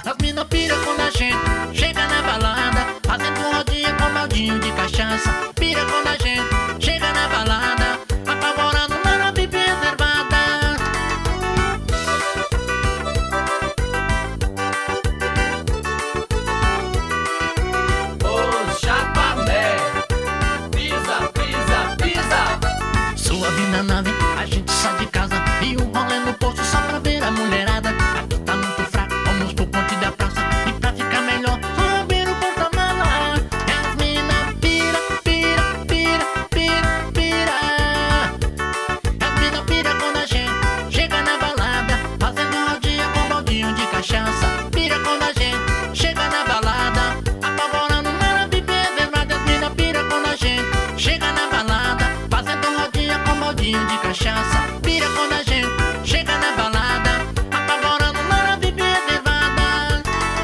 As mina pira quando a gente chega na balada, fazendo rodinha com baldinho de cachaça. Pira quando a gente chega na balada, apavorando na bebida reservada. Ô chapamé, pisa, pisa, pisa. Suave na nave, a gente sai de casa e um rolê no posto só pra ver a mulherada. Aqui tá muito fraco, vamos pro ponte da praça. E pra ficar melhor, só abrir o porta-mala. As mina pira, pira, pira, pira, pira. As mina pira quando a gente chega na balada, fazendo rodinha com baldinho de cachaça. Pira quando a gente chega na balada, apavorando na bebida reservada. As mina pira quando a gente chega na balada, fazendo rodinha com baldinho de cachaça. Pira quando a gente chega na balada, apavorando na bebida reservada.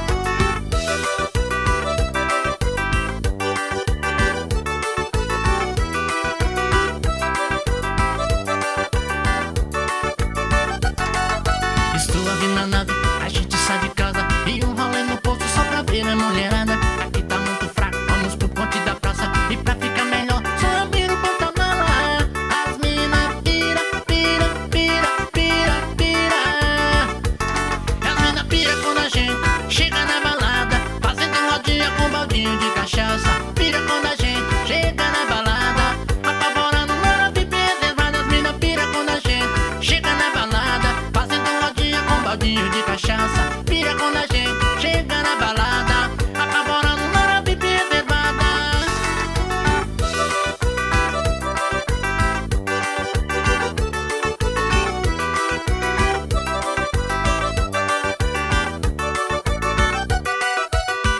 Estou aqui na nave, a gente sai de casa e um rolê no posto só pra ver a mulherada. Aqui tá muito fraco, vamos pro ponte da praça. E pra ficar melhor, só abrir o porta-mala. As mina pira, pira, pira, pira, pira. As mina pira quando a gente chega na balada, fazendo rodinha com baldinho de cachaça. Pira quando a